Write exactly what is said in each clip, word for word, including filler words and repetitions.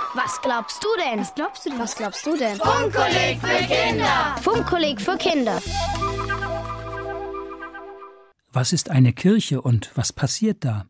Was glaubst du denn? Was glaubst du denn? Was glaubst du denn? Funkkolleg für Kinder. Funkkolleg für Kinder. Was ist eine Kirche und was passiert da?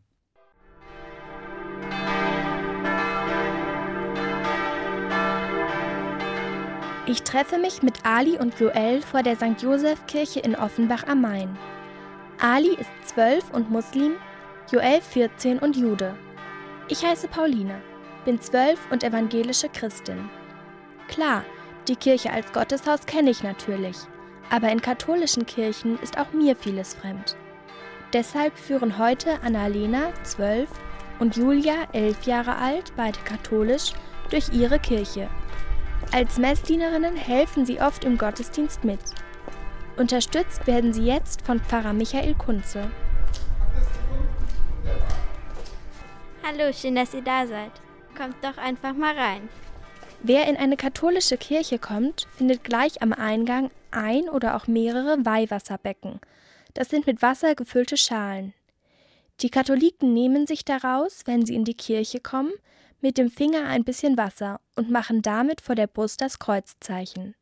Ich treffe mich mit Ali und Joel vor der Sankt Joseph Kirche in Offenbach am Main. Ali ist zwölf und Muslim, Joel vierzehn und Jude. Ich heiße Pauline, bin zwölf und evangelische Christin. Klar, die Kirche als Gotteshaus kenne ich natürlich, aber in katholischen Kirchen ist auch mir vieles fremd. Deshalb führen heute Annalena, zwölf, und Julia, elf Jahre alt, beide katholisch, durch ihre Kirche. Als Messdienerinnen helfen sie oft im Gottesdienst mit. Unterstützt werden sie jetzt von Pfarrer Michael Kunze. Hallo, schön, dass ihr da seid. Kommt doch einfach mal rein. Wer in eine katholische Kirche kommt, findet gleich am Eingang ein oder auch mehrere Weihwasserbecken. Das sind mit Wasser gefüllte Schalen. Die Katholiken nehmen sich daraus, wenn sie in die Kirche kommen, mit dem Finger ein bisschen Wasser und machen damit vor der Brust das Kreuzzeichen.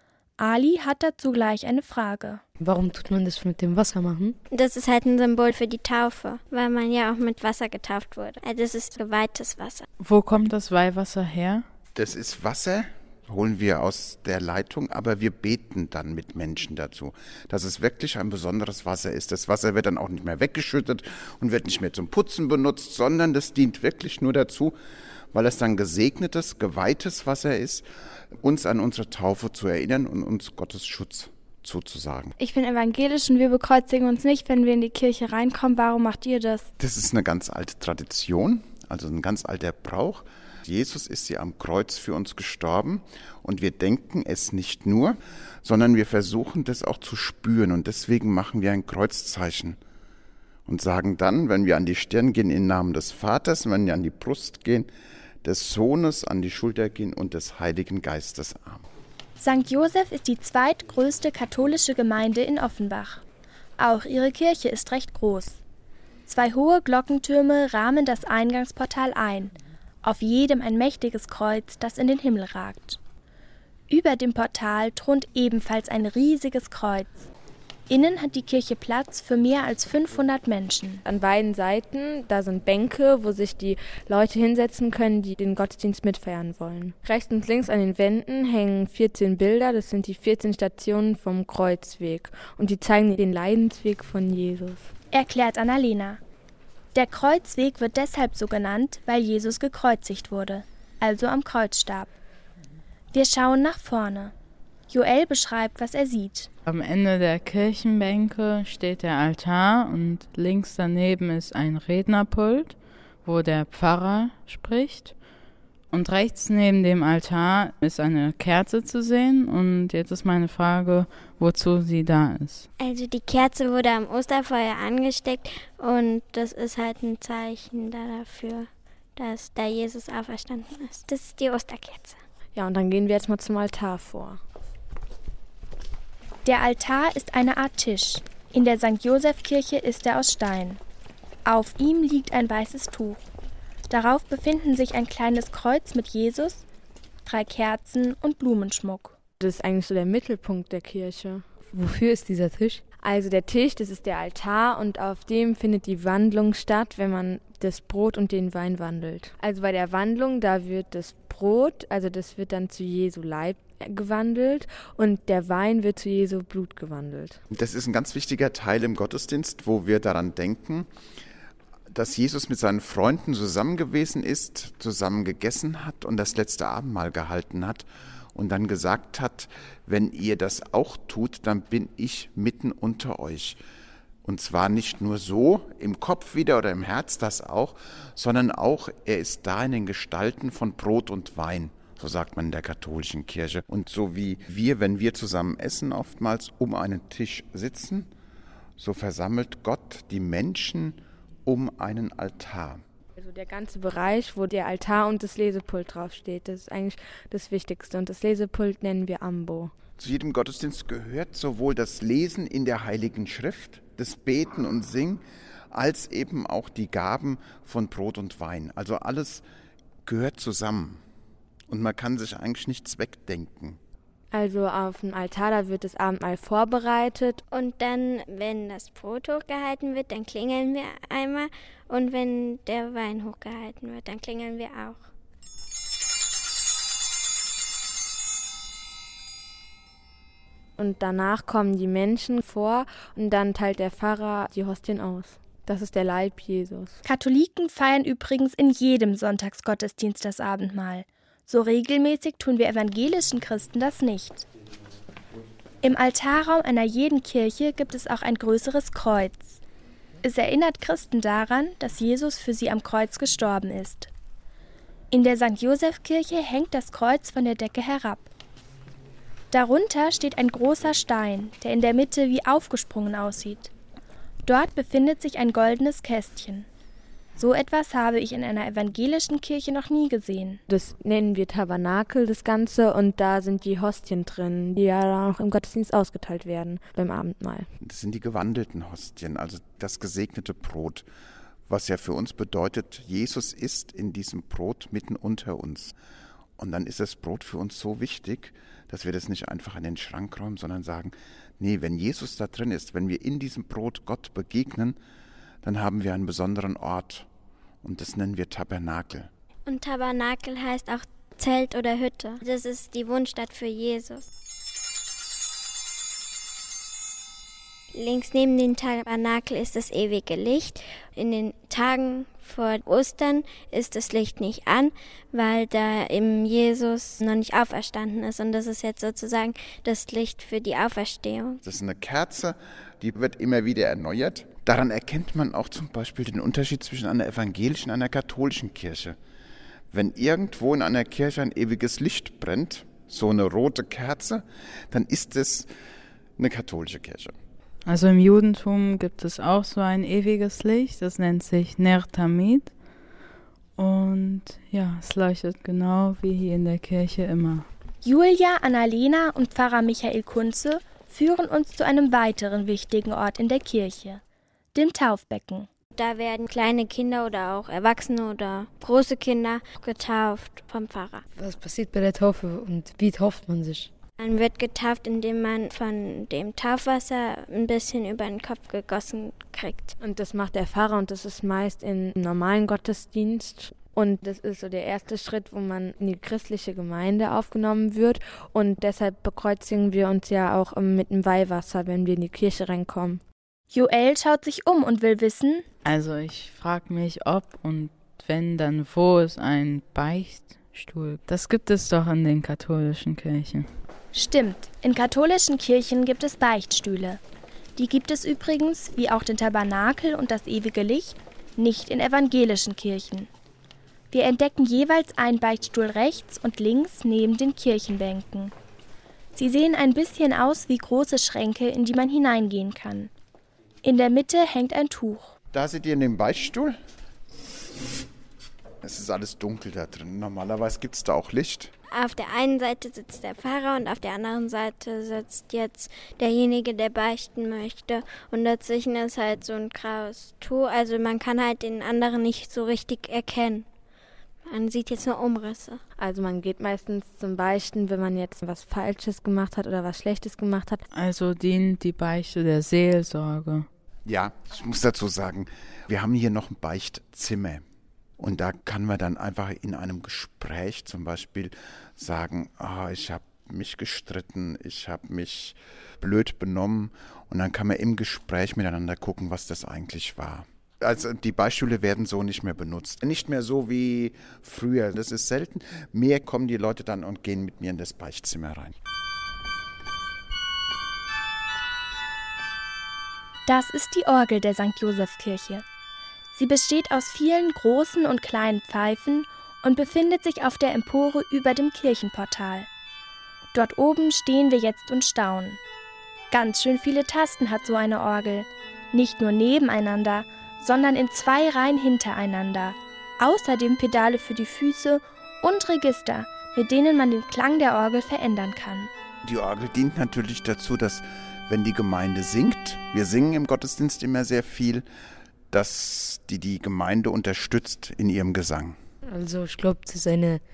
Ali hat dazu gleich eine Frage. Warum tut man das mit dem Wasser machen? Das ist halt ein Symbol für die Taufe, weil man ja auch mit Wasser getauft wurde. Also das ist geweihtes Wasser. Wo kommt das Weihwasser her? Das ist Wasser, holen wir aus der Leitung, aber wir beten dann mit Menschen dazu, dass es wirklich ein besonderes Wasser ist. Das Wasser wird dann auch nicht mehr weggeschüttet und wird nicht mehr zum Putzen benutzt, sondern das dient wirklich nur dazu, weil es dann gesegnetes, geweihtes Wasser ist, uns an unsere Taufe zu erinnern und uns Gottes Schutz zuzusagen. Ich bin evangelisch und wir bekreuzigen uns nicht, wenn wir in die Kirche reinkommen. Warum macht ihr das? Das ist eine ganz alte Tradition, also ein ganz alter Brauch. Jesus ist ja am Kreuz für uns gestorben und wir denken es nicht nur, sondern wir versuchen das auch zu spüren und deswegen machen wir ein Kreuzzeichen und sagen dann, wenn wir an die Stirn gehen, im Namen des Vaters, wenn wir an die Brust gehen, des Sohnes, an die Schulter gehen und des Heiligen Geistes Amen. Sankt Joseph ist die zweitgrößte katholische Gemeinde in Offenbach. Auch ihre Kirche ist recht groß. Zwei hohe Glockentürme rahmen das Eingangsportal ein. Auf jedem ein mächtiges Kreuz, das in den Himmel ragt. Über dem Portal thront ebenfalls ein riesiges Kreuz. Innen hat die Kirche Platz für mehr als fünfhundert Menschen. An beiden Seiten, da sind Bänke, wo sich die Leute hinsetzen können, die den Gottesdienst mitfeiern wollen. Rechts und links an den Wänden hängen vierzehn Bilder, das sind die vierzehn Stationen vom Kreuzweg. Und die zeigen den Leidensweg von Jesus. Erklärt Annalena. Der Kreuzweg wird deshalb so genannt, weil Jesus gekreuzigt wurde, also am Kreuz starb. Wir schauen nach vorne. Joel beschreibt, was er sieht. Am Ende der Kirchenbänke steht der Altar und links daneben ist ein Rednerpult, wo der Pfarrer spricht. Und rechts neben dem Altar ist eine Kerze zu sehen. Und jetzt ist meine Frage, wozu sie da ist. Also die Kerze wurde am Osterfeuer angesteckt und das ist halt ein Zeichen dafür, dass da Jesus auferstanden ist. Das ist die Osterkerze. Ja, und dann gehen wir jetzt mal zum Altar vor. Der Altar ist eine Art Tisch. In der Sankt Joseph Kirche ist er aus Stein. Auf ihm liegt ein weißes Tuch. Darauf befinden sich ein kleines Kreuz mit Jesus, drei Kerzen und Blumenschmuck. Das ist eigentlich so der Mittelpunkt der Kirche. Wofür ist dieser Tisch? Also der Tisch, das ist der Altar und auf dem findet die Wandlung statt, wenn man das Brot und den Wein wandelt. Also bei der Wandlung, da wird das Brot, also das wird dann zu Jesu Leib gewandelt und der Wein wird zu Jesu Blut gewandelt. Das ist ein ganz wichtiger Teil im Gottesdienst, wo wir daran denken, dass Jesus mit seinen Freunden zusammen gewesen ist, zusammen gegessen hat und das letzte Abendmahl gehalten hat und dann gesagt hat, wenn ihr das auch tut, dann bin ich mitten unter euch. Und zwar nicht nur so im Kopf wieder oder im Herz, das auch, sondern auch, er ist da in den Gestalten von Brot und Wein. So sagt man in der katholischen Kirche. Und so wie wir, wenn wir zusammen essen, oftmals um einen Tisch sitzen, so versammelt Gott die Menschen um einen Altar. Also der ganze Bereich, wo der Altar und das Lesepult draufsteht, das ist eigentlich das Wichtigste. Und das Lesepult nennen wir Ambo. Zu jedem Gottesdienst gehört sowohl das Lesen in der Heiligen Schrift, das Beten und Singen, als eben auch die Gaben von Brot und Wein. Also alles gehört zusammen. Und man kann sich eigentlich nichts wegdenken. Also auf dem Altar, da wird das Abendmahl vorbereitet. Und dann, wenn das Brot hochgehalten wird, dann klingeln wir einmal. Und wenn der Wein hochgehalten wird, dann klingeln wir auch. Und danach kommen die Menschen vor und dann teilt der Pfarrer die Hostien aus. Das ist der Leib Jesus. Katholiken feiern übrigens in jedem Sonntagsgottesdienst das Abendmahl. So regelmäßig tun wir evangelischen Christen das nicht. Im Altarraum einer jeden Kirche gibt es auch ein größeres Kreuz. Es erinnert Christen daran, dass Jesus für sie am Kreuz gestorben ist. In der Sankt Joseph-Kirche hängt das Kreuz von der Decke herab. Darunter steht ein großer Stein, der in der Mitte wie aufgesprungen aussieht. Dort befindet sich ein goldenes Kästchen. So etwas habe ich in einer evangelischen Kirche noch nie gesehen. Das nennen wir Tabernakel, das Ganze, und da sind die Hostien drin, die ja dann auch im Gottesdienst ausgeteilt werden beim Abendmahl. Das sind die gewandelten Hostien, also das gesegnete Brot, was ja für uns bedeutet, Jesus ist in diesem Brot mitten unter uns. Und dann ist das Brot für uns so wichtig, dass wir das nicht einfach in den Schrank räumen, sondern sagen, nee, wenn Jesus da drin ist, wenn wir in diesem Brot Gott begegnen, dann haben wir einen besonderen Ort. Und das nennen wir Tabernakel. Und Tabernakel heißt auch Zelt oder Hütte. Das ist die Wohnstatt für Jesus. Links neben dem Tabernakel ist das ewige Licht. In den Tagen vor Ostern ist das Licht nicht an, weil da eben Jesus noch nicht auferstanden ist. Und das ist jetzt sozusagen das Licht für die Auferstehung. Das ist eine Kerze, die wird immer wieder erneuert. Daran erkennt man auch zum Beispiel den Unterschied zwischen einer evangelischen und einer katholischen Kirche. Wenn irgendwo in einer Kirche ein ewiges Licht brennt, so eine rote Kerze, dann ist es eine katholische Kirche. Also im Judentum gibt es auch so ein ewiges Licht, das nennt sich Ner Tamid. Und ja, es leuchtet genau wie hier in der Kirche immer. Julia, Annalena und Pfarrer Michael Kunze führen uns zu einem weiteren wichtigen Ort in der Kirche, dem Taufbecken. Da werden kleine Kinder oder auch Erwachsene oder große Kinder getauft vom Pfarrer. Was passiert bei der Taufe und wie tauft man sich? Man wird getauft, indem man von dem Taufwasser ein bisschen über den Kopf gegossen kriegt. Und das macht der Pfarrer und das ist meist im normalen Gottesdienst. Und das ist so der erste Schritt, wo man in die christliche Gemeinde aufgenommen wird. Und deshalb bekreuzigen wir uns ja auch mit dem Weihwasser, wenn wir in die Kirche reinkommen. Joel schaut sich um und will wissen: Also ich frage mich, ob und wenn, dann wo ist ein Beichtstuhl? Das gibt es doch in den katholischen Kirchen. Stimmt, in katholischen Kirchen gibt es Beichtstühle. Die gibt es übrigens, wie auch den Tabernakel und das ewige Licht, nicht in evangelischen Kirchen. Wir entdecken jeweils einen Beichtstuhl rechts und links neben den Kirchenbänken. Sie sehen ein bisschen aus wie große Schränke, in die man hineingehen kann. In der Mitte hängt ein Tuch. Da seht ihr in dem Beichtstuhl. Es ist alles dunkel da drin. Normalerweise gibt es da auch Licht. Auf der einen Seite sitzt der Pfarrer und auf der anderen Seite sitzt jetzt derjenige, der beichten möchte. Und dazwischen ist halt so ein graues Tuch. Also man kann halt den anderen nicht so richtig erkennen. Man sieht jetzt nur Umrisse. Also man geht meistens zum Beichten, wenn man jetzt was Falsches gemacht hat oder was Schlechtes gemacht hat. Also dient die Beichte der Seelsorge. Ja, ich muss dazu sagen, wir haben hier noch ein Beichtzimmer. Und da kann man dann einfach in einem Gespräch zum Beispiel sagen, oh, ich habe mich gestritten, ich habe mich blöd benommen. Und dann kann man im Gespräch miteinander gucken, was das eigentlich war. Also die Beichtstühle werden so nicht mehr benutzt. Nicht mehr so wie früher, das ist selten. Mehr kommen die Leute dann und gehen mit mir in das Beichtzimmer rein. Das ist die Orgel der Sankt Joseph-Kirche. Sie besteht aus vielen großen und kleinen Pfeifen und befindet sich auf der Empore über dem Kirchenportal. Dort oben stehen wir jetzt und staunen. Ganz schön viele Tasten hat so eine Orgel. Nicht nur nebeneinander, sondern in zwei Reihen hintereinander. Außerdem Pedale für die Füße und Register, mit denen man den Klang der Orgel verändern kann. Die Orgel dient natürlich dazu, dass, wenn die Gemeinde singt, wir singen im Gottesdienst immer sehr viel, dass die die Gemeinde unterstützt in ihrem Gesang. Also ich glaube, das ist eine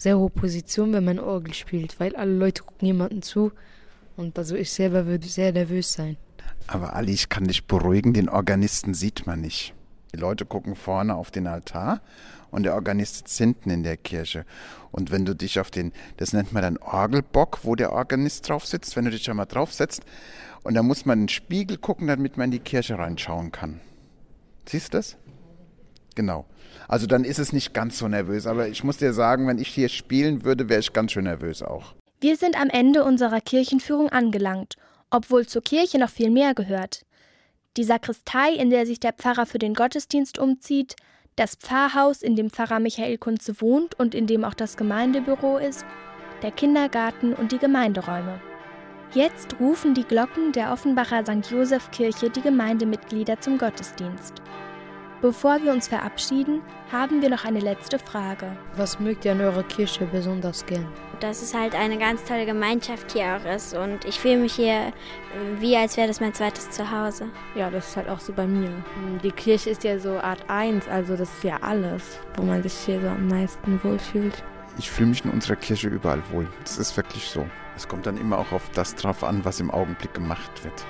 sehr hohe Position, wenn man Orgel spielt, weil alle Leute gucken jemanden zu und also ich selber würde sehr nervös sein. Aber Ali, ich kann dich beruhigen, den Organisten sieht man nicht. Die Leute gucken vorne auf den Altar und der Organist sitzt hinten in der Kirche. Und wenn du dich auf den, das nennt man dann Orgelbock, wo der Organist drauf sitzt, wenn du dich da mal drauf setzt, und da muss man in den Spiegel gucken, damit man in die Kirche reinschauen kann. Siehst du das? Genau. Also dann ist es nicht ganz so nervös. Aber ich muss dir sagen, wenn ich hier spielen würde, wäre ich ganz schön nervös auch. Wir sind am Ende unserer Kirchenführung angelangt, obwohl zur Kirche noch viel mehr gehört. Die Sakristei, in der sich der Pfarrer für den Gottesdienst umzieht, das Pfarrhaus, in dem Pfarrer Michael Kunze wohnt und in dem auch das Gemeindebüro ist, der Kindergarten und die Gemeinderäume. Jetzt rufen die Glocken der Offenbacher Sankt Joseph Kirche die Gemeindemitglieder zum Gottesdienst. Bevor wir uns verabschieden, haben wir noch eine letzte Frage. Was mögt ihr an eurer Kirche besonders gern? Dass es halt eine ganz tolle Gemeinschaft hier auch ist und ich fühle mich hier wie, als wäre das mein zweites Zuhause. Ja, das ist halt auch so bei mir. Die Kirche ist ja so Art eins, also das ist ja alles, wo man sich hier so am meisten wohlfühlt. Ich fühle mich in unserer Kirche überall wohl. Das ist wirklich so. Es kommt dann immer auch auf das drauf an, was im Augenblick gemacht wird.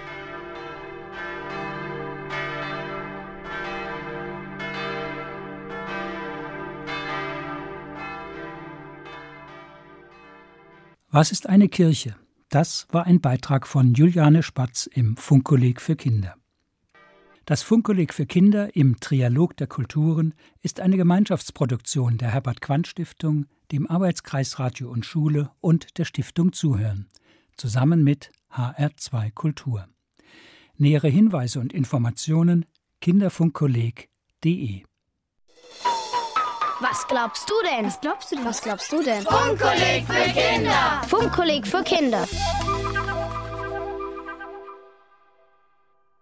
Was ist eine Kirche? Das war ein Beitrag von Juliane Spatz im Funkkolleg für Kinder. Das Funkkolleg für Kinder im Trialog der Kulturen ist eine Gemeinschaftsproduktion der Herbert-Quandt-Stiftung, dem Arbeitskreis Radio und Schule und der Stiftung Zuhören, zusammen mit H R zwei Kultur. Nähere Hinweise und Informationen kinderfunkkolleg punkt de. Was glaubst du denn? Was glaubst du denn? Was glaubst du denn? Funkkolleg für Kinder. Funkkolleg für Kinder.